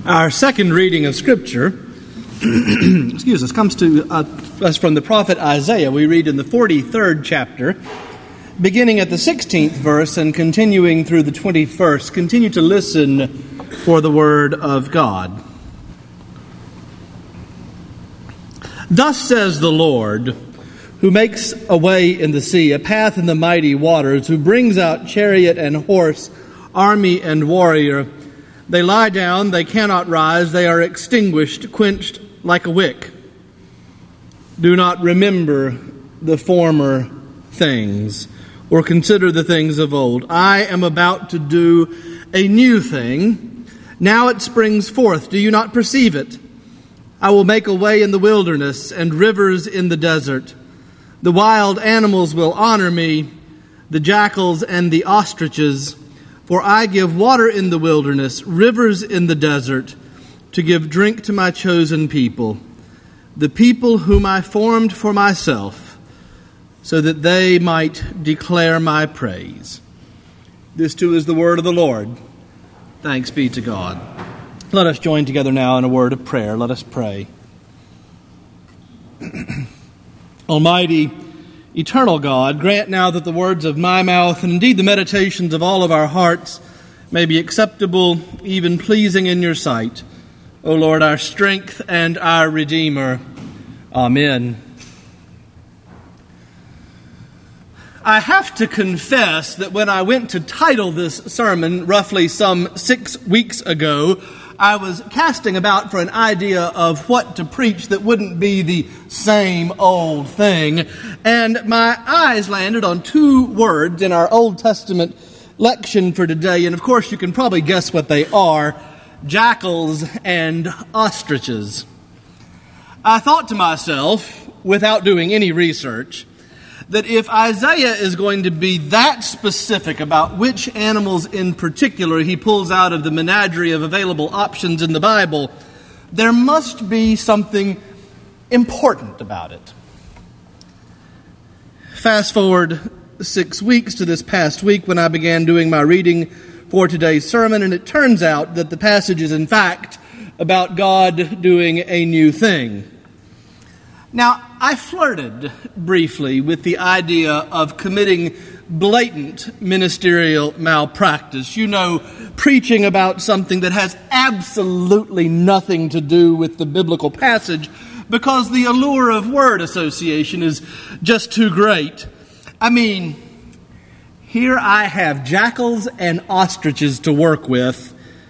Our second reading of Scripture, comes to us from the prophet Isaiah. We read in the 43rd chapter, beginning at the 16th verse and continuing through the 21st. Continue to listen for the word of God. Thus says the Lord, who makes a way in the sea, a path in the mighty waters, who brings out chariot and horse, army and warrior. They lie down, they cannot rise, they are extinguished, quenched like a wick. Do not remember the former things, or consider the things of old. I am about to do a new thing. Now it springs forth. Do you not perceive it? I will make a way in the wilderness and rivers in the desert. The wild animals will honor me, the jackals and the ostriches. For I give water in the wilderness, rivers in the desert, to give drink to my chosen people, the people whom I formed for myself, so that they might declare my praise. This too is the word of the Lord. Thanks be to God. Let us join together now in a word of prayer. Let us pray. Almighty, eternal God, grant now that the words of my mouth and indeed the meditations of all of our hearts may be acceptable, even pleasing in your sight. O Lord, our strength and our Redeemer. Amen. I have to confess that when I went to title this sermon roughly some 6 weeks ago, I was casting about for an idea of what to preach that wouldn't be the same old thing. And my eyes landed on 2 words in our Old Testament lection for today. And of course, you can probably guess what they are: jackals and ostriches. I thought to myself, without doing any research, that if Isaiah is going to be that specific about which animals in particular he pulls out of the menagerie of available options in the Bible, there must be something important about it. Fast forward 6 weeks to this past week when I began doing my reading for today's sermon, and it turns out that the passage is in fact about God doing a new thing. Now, I flirted briefly with the idea of committing blatant ministerial malpractice. You know, preaching about something that has absolutely nothing to do with the biblical passage because the allure of word association is just too great. I mean, here I have jackals and ostriches to work with.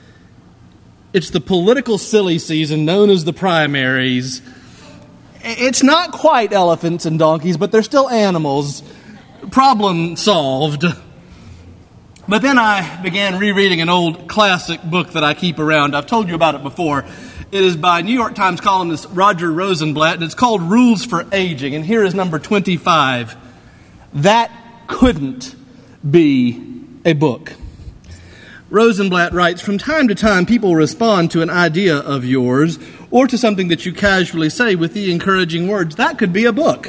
It's the political silly season known as the primaries. It's not quite elephants and donkeys, but they're still animals. Problem solved. But then I began rereading an old classic book that I keep around. I've told you about it before. It is by New York Times columnist Roger Rosenblatt, and it's called Rules for Aging. And here is number 25. That couldn't be a book. Rosenblatt writes, from time to time people respond to an idea of yours or to something that you casually say with the encouraging words, that could be a book.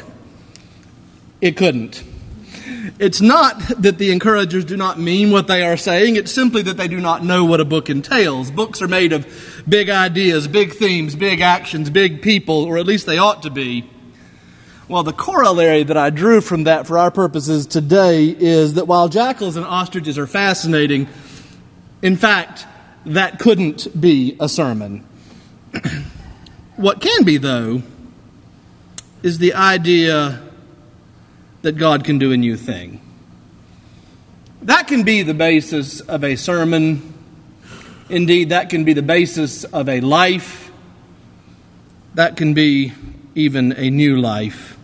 It couldn't. It's not that the encouragers do not mean what they are saying. It's simply that they do not know what a book entails. Books are made of big ideas, big themes, big actions, big people, or at least they ought to be. Well, the corollary that I drew from that for our purposes today is that while jackals and ostriches are fascinating, in fact, that couldn't be a sermon. What can be, though, is the idea that God can do a new thing. That can be the basis of a sermon. Indeed, that can be the basis of a life. That can be even a new life.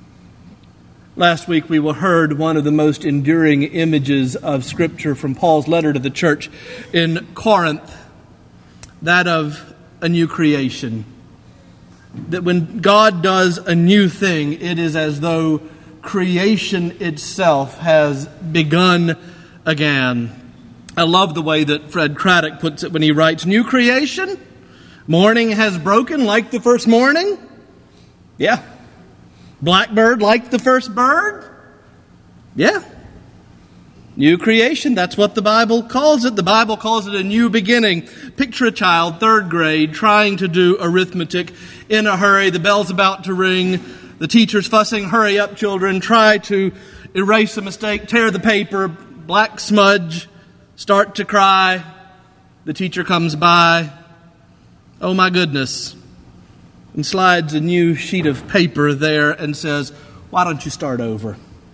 Last week we heard one of the most enduring images of Scripture from Paul's letter to the church in Corinth, that of a new creation. That when God does a new thing, it is as though creation itself has begun again. I love the way that Fred Craddock puts it when he writes, new creation? Morning has broken like the first morning? Yeah. Blackbird like the first bird? Yeah. New creation, that's what the Bible calls it. The Bible calls it a new beginning. Picture a child, 3rd grade, trying to do arithmetic in a hurry. The bell's about to ring. The teacher's fussing, hurry up, children. Try to erase a mistake, tear the paper, black smudge, start to cry. The teacher comes by. Oh my goodness. And slides a new sheet of paper there and says, why don't you start over?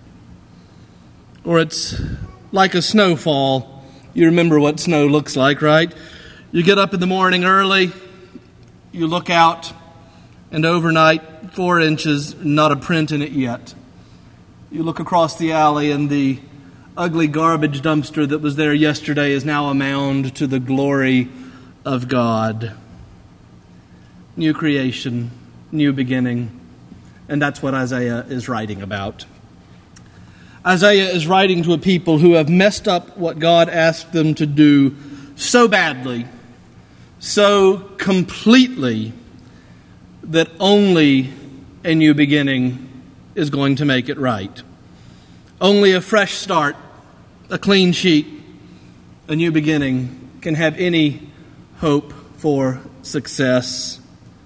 Or it's like a snowfall. You remember what snow looks like, right? You get up in the morning early, you look out, and overnight, 4 inches, not a print in it yet. You look across the alley, and the ugly garbage dumpster that was there yesterday is now a mound to the glory of God. New creation, new beginning, and that's what Isaiah is writing about. Isaiah is writing to a people who have messed up what God asked them to do so badly, so completely, that only a new beginning is going to make it right. Only a fresh start, a clean sheet, a new beginning can have any hope for success.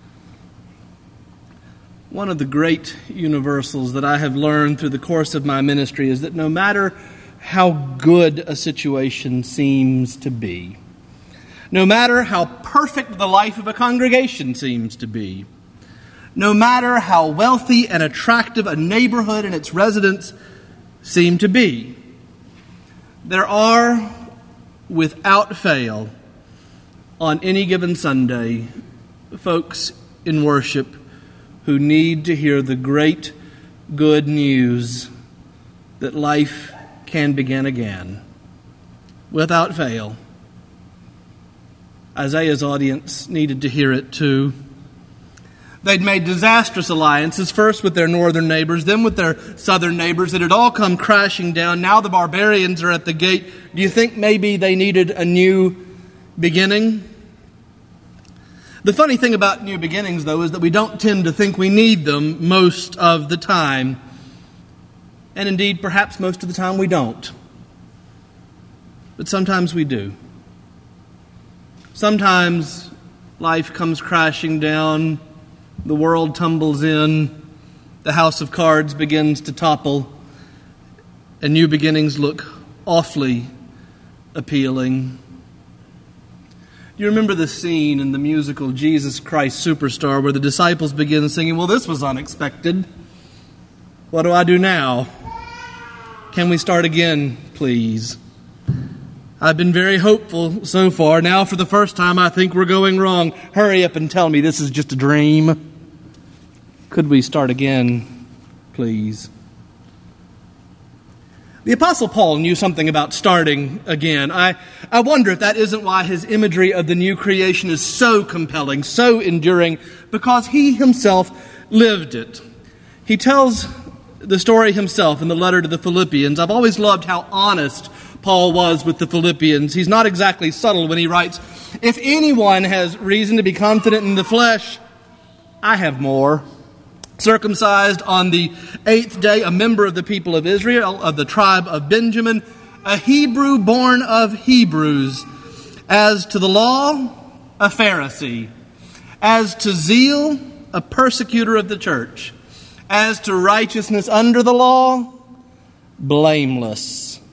One of the great universals that I have learned through the course of my ministry is that no matter how good a situation seems to be, no matter how perfect the life of a congregation seems to be, no matter how wealthy and attractive a neighborhood and its residents seem to be, there are, without fail, on any given Sunday, folks in worship who need to hear the great good news that life can begin again. Without fail. Isaiah's audience needed to hear it too. They'd made disastrous alliances, first with their northern neighbors, then with their southern neighbors. It had all come crashing down. Now the barbarians are at the gate. Do you think maybe they needed a new beginning? The funny thing about new beginnings, though, is that we don't tend to think we need them most of the time. And indeed, perhaps most of the time we don't. But sometimes we do. Sometimes life comes crashing down, the world tumbles in, the house of cards begins to topple, and new beginnings look awfully appealing. You remember the scene in the musical Jesus Christ Superstar where the disciples begin singing, well, this was unexpected. What do I do now? Can we start again, please? I've been very hopeful so far. Now, for the first time, I think we're going wrong. Hurry up and tell me this is just a dream. Could we start again, please? The Apostle Paul knew something about starting again. I wonder if that isn't why his imagery of the new creation is so compelling, so enduring, because he himself lived it. He tells the story himself in the letter to the Philippians. I've always loved how honest Paul was with the Philippians. He's not exactly subtle when he writes, if anyone has reason to be confident in the flesh, I have more. Circumcised on the 8th day, a member of the people of Israel, of the tribe of Benjamin, a Hebrew born of Hebrews. As to the law, a Pharisee. As to zeal, a persecutor of the church. As to righteousness under the law, blameless.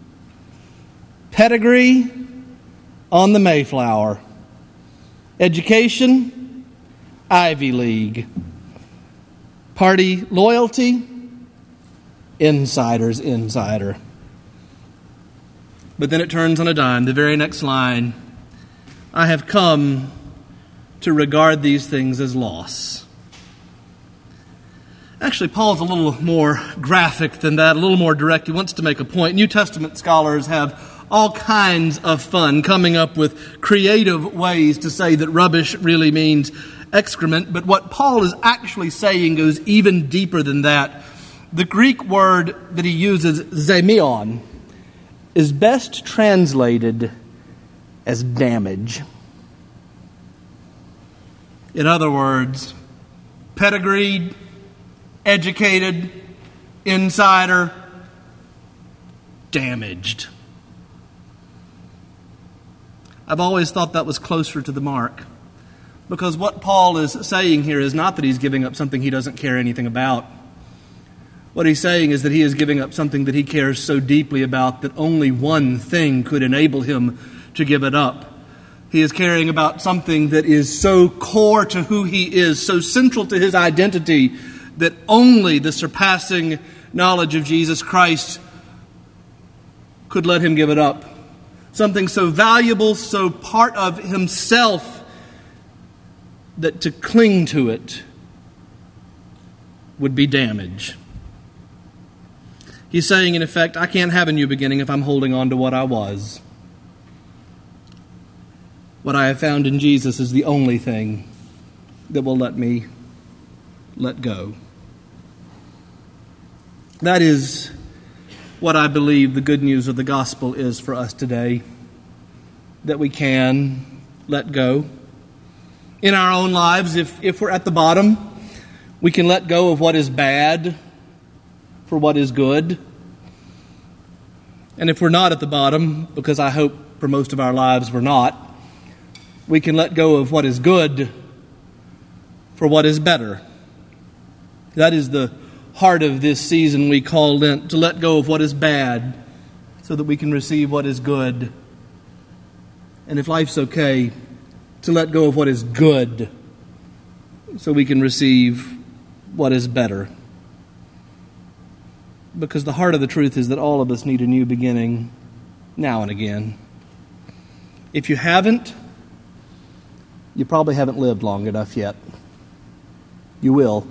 Pedigree on the Mayflower. Education, Ivy League. Party loyalty, insider's insider. But then it turns on a dime. The very next line, I have come to regard these things as loss. Actually, Paul's a little more graphic than that, a little more direct. He wants to make a point. New Testament scholars have all kinds of fun coming up with creative ways to say that rubbish really means excrement, but what Paul is actually saying goes even deeper than that. The Greek word that he uses, zemion, is best translated as damage. In other words, pedigreed, educated, insider, damaged. I've always thought that was closer to the mark, because what Paul is saying here is not that he's giving up something he doesn't care anything about. What he's saying is that he is giving up something that he cares so deeply about that only one thing could enable him to give it up. He is caring about something that is so core to who he is, so central to his identity, that only the surpassing knowledge of Jesus Christ could let him give it up. Something so valuable, so part of himself, that to cling to it would be damage. He's saying, in effect, I can't have a new beginning if I'm holding on to what I was. What I have found in Jesus is the only thing that will let me let go. That is what I believe the good news of the gospel is for us today, that we can let go. In our own lives, if we're at the bottom, we can let go of what is bad for what is good. And if we're not at the bottom, because I hope for most of our lives we're not, we can let go of what is good for what is better. That is the heart of this season we call Lent, to let go of what is bad so that we can receive what is good. And if life's okay, to let go of what is good so we can receive what is better. Because the heart of the truth is that all of us need a new beginning now and again. If you haven't, you probably haven't lived long enough yet. You will.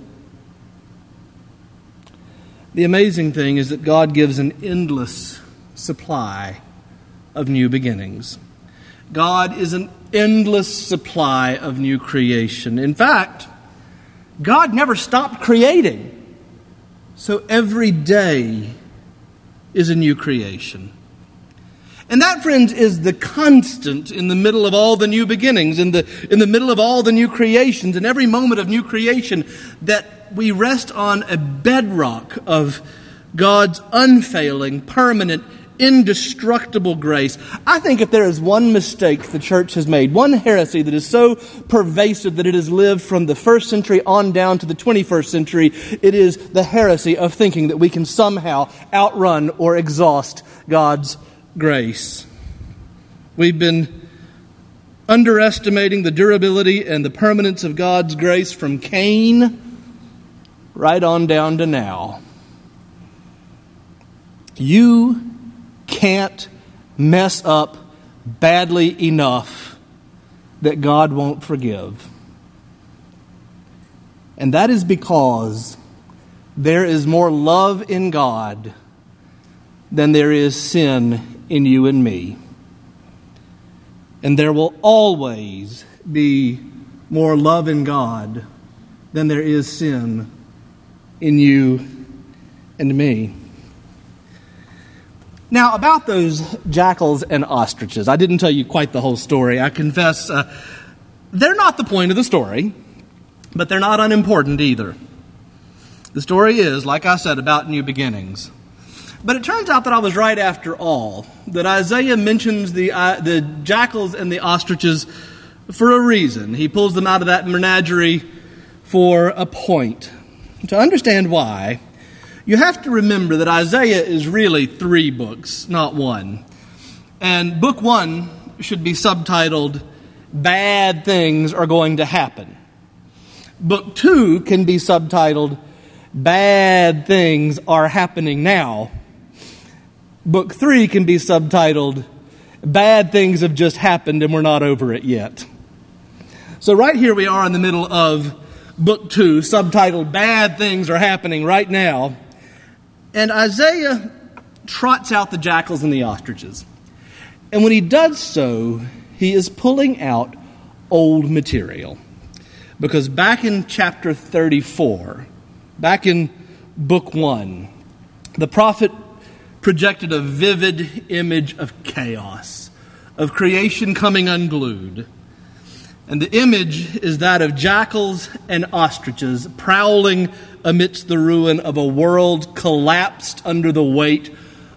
The amazing thing is that God gives an endless supply of new beginnings. God is an endless supply of new creation. In fact, God never stopped creating. So every day is a new creation. And that, friends, is the constant in the middle of all the new beginnings, in the middle of all the new creations, in every moment of new creation, that we rest on a bedrock of God's unfailing, permanent, indestructible grace. I think if there is one mistake the church has made, one heresy that is so pervasive that it has lived from the first century on down to the 21st century, it is the heresy of thinking that we can somehow outrun or exhaust God's grace. We've been underestimating the durability and the permanence of God's grace from Cain right on down to now. You can't mess up badly enough that God won't forgive. And that is because there is more love in God than there is sin in you and me. And there will always be more love in God than there is sin in you and me. Now, about those jackals and ostriches, I didn't tell you quite the whole story. I confess, they're not the point of the story, but they're not unimportant either. The story is, like I said, about new beginnings. But it turns out that I was right after all, that Isaiah mentions the jackals and the ostriches for a reason. He pulls them out of that menagerie for a point. To understand why, you have to remember that Isaiah is really 3 books, not 1. And book 1 should be subtitled, Bad Things Are Going to Happen. Book 2 can be subtitled, Bad Things Are Happening Now. Book 3 can be subtitled, Bad Things Have Just Happened and We're Not Over It Yet. So right here we are in the middle of book 2, subtitled, Bad Things Are Happening Right Now. And Isaiah trots out the jackals and the ostriches. And when he does so, he is pulling out old material. Because back in chapter 34, back in book 1, the prophet projected a vivid image of chaos, of creation coming unglued. And the image is that of jackals and ostriches prowling amidst the ruin of a world collapsed under the weight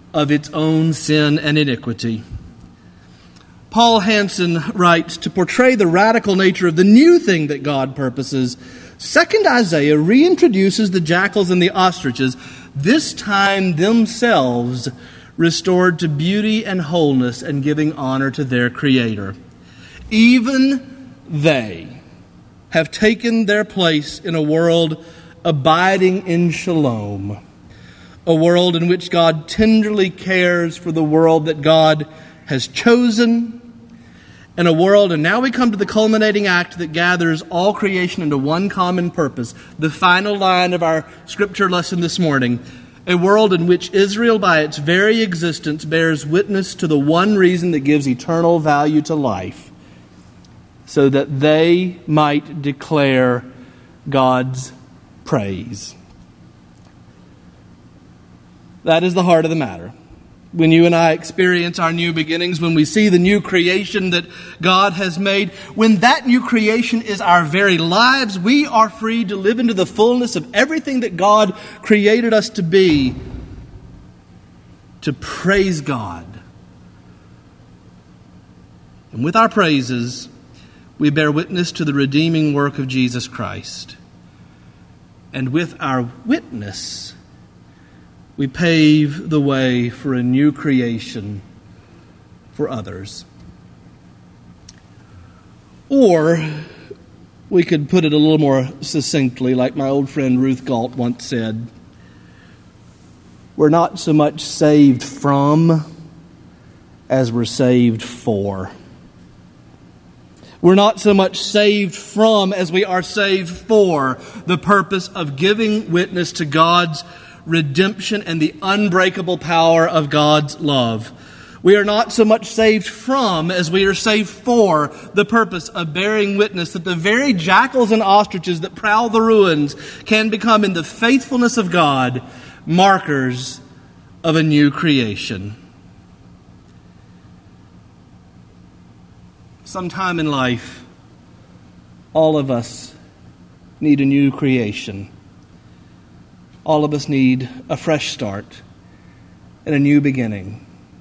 of its own sin and iniquity. Paul Hansen writes, to portray the radical nature of the new thing that God purposes, 2nd Isaiah reintroduces the jackals and the ostriches, this time themselves restored to beauty and wholeness and giving honor to their Creator. Even they have taken their place in a world abiding in shalom, a world in which God tenderly cares for the world that God has chosen, and a world, and now we come to the culminating act that gathers all creation into one common purpose, the final line of our scripture lesson this morning, a world in which Israel, by its very existence, bears witness to the one reason that gives eternal value to life, so that they might declare God's praise. That is the heart of the matter. When you and I experience our new beginnings, when we see the new creation that God has made, when that new creation is our very lives, we are free to live into the fullness of everything that God created us to be, to praise God. And with our praises, we bear witness to the redeeming work of Jesus Christ. And with our witness, we pave the way for a new creation for others. Or we could put it a little more succinctly, like my old friend Ruth Galt once said, we're not so much saved from as we're saved for. We're not so much saved from as we are saved for the purpose of giving witness to God's redemption and the unbreakable power of God's love. We are not so much saved from as we are saved for the purpose of bearing witness that the very jackals and ostriches that prowl the ruins can become, in the faithfulness of God, markers of a new creation. Sometime in life, all of us need a new creation. All of us need a fresh start and a new beginning.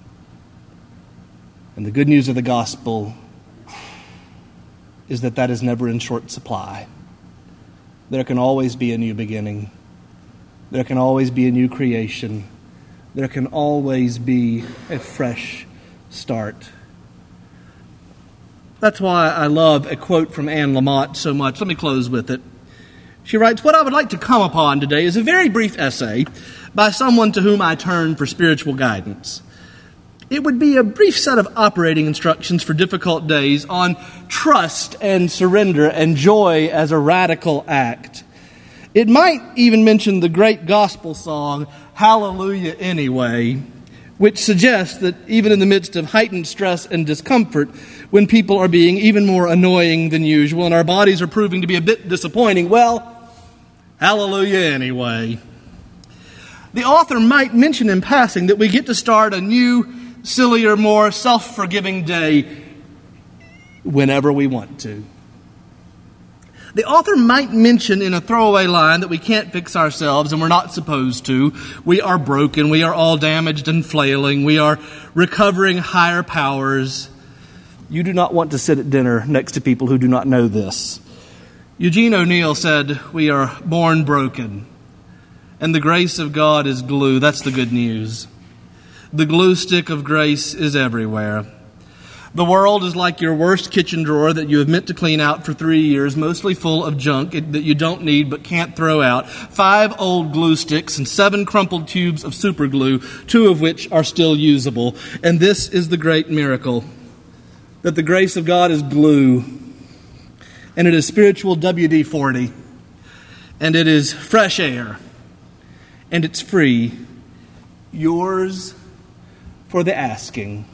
And the good news of the gospel is that that is never in short supply. There can always be a new beginning. There can always be a new creation. There can always be a fresh start. That's why I love a quote from Anne Lamott so much. Let me close with it. She writes, what I would like to come upon today is a very brief essay by someone to whom I turn for spiritual guidance. It would be a brief set of operating instructions for difficult days on trust and surrender and joy as a radical act. It might even mention the great gospel song, Hallelujah Anyway, which suggests that even in the midst of heightened stress and discomfort, when people are being even more annoying than usual and our bodies are proving to be a bit disappointing, well, hallelujah anyway. The author might mention in passing that we get to start a new, sillier, more self-forgiving day whenever we want to. The author might mention in a throwaway line that we can't fix ourselves and we're not supposed to. We are broken. We are all damaged and flailing. We are recovering higher powers. You do not want to sit at dinner next to people who do not know this. Eugene O'Neill said, we are born broken, and the grace of God is glue. That's the good news. The glue stick of grace is everywhere. The world is like your worst kitchen drawer that you have meant to clean out for 3 years, mostly full of junk that you don't need but can't throw out. 5 old glue sticks and 7 crumpled tubes of super glue, 2 of which are still usable. And this is the great miracle, that the grace of God is glue. And it is spiritual WD-40. And it is fresh air. And it's free. Yours for the asking.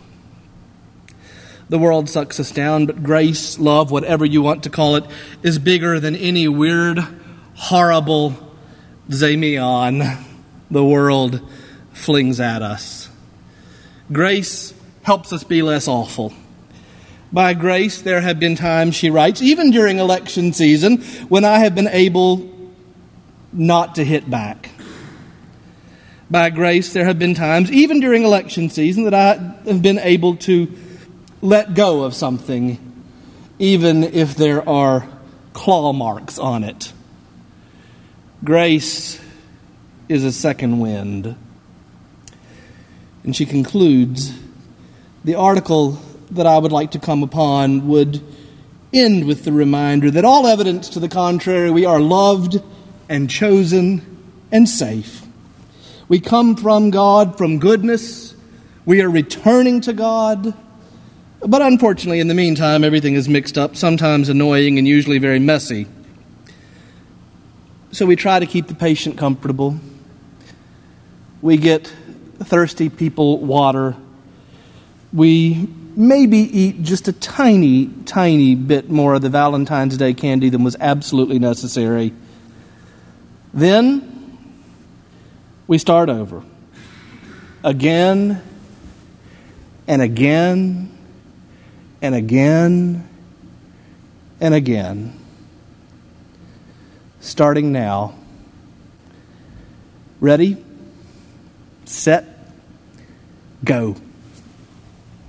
The world sucks us down, but grace, love, whatever you want to call it, is bigger than any weird, horrible Zamion the world flings at us. Grace helps us be less awful. By grace, there have been times, she writes, even during election season, when I have been able not to hit back. By grace, there have been times, even during election season, that I have been able to let go of something, even if there are claw marks on it. Grace is a second wind. And she concludes, the article that I would like to come upon would end with the reminder that all evidence to the contrary, we are loved and chosen and safe. We come from God, from goodness. We are returning to God. But unfortunately, in the meantime, everything is mixed up, sometimes annoying and usually very messy. So we try to keep the patient comfortable. We get thirsty people water. We maybe eat just a tiny, tiny bit more of the Valentine's Day candy than was absolutely necessary. Then we start over. Again and again and again and again. Starting now. Ready? Set. Go.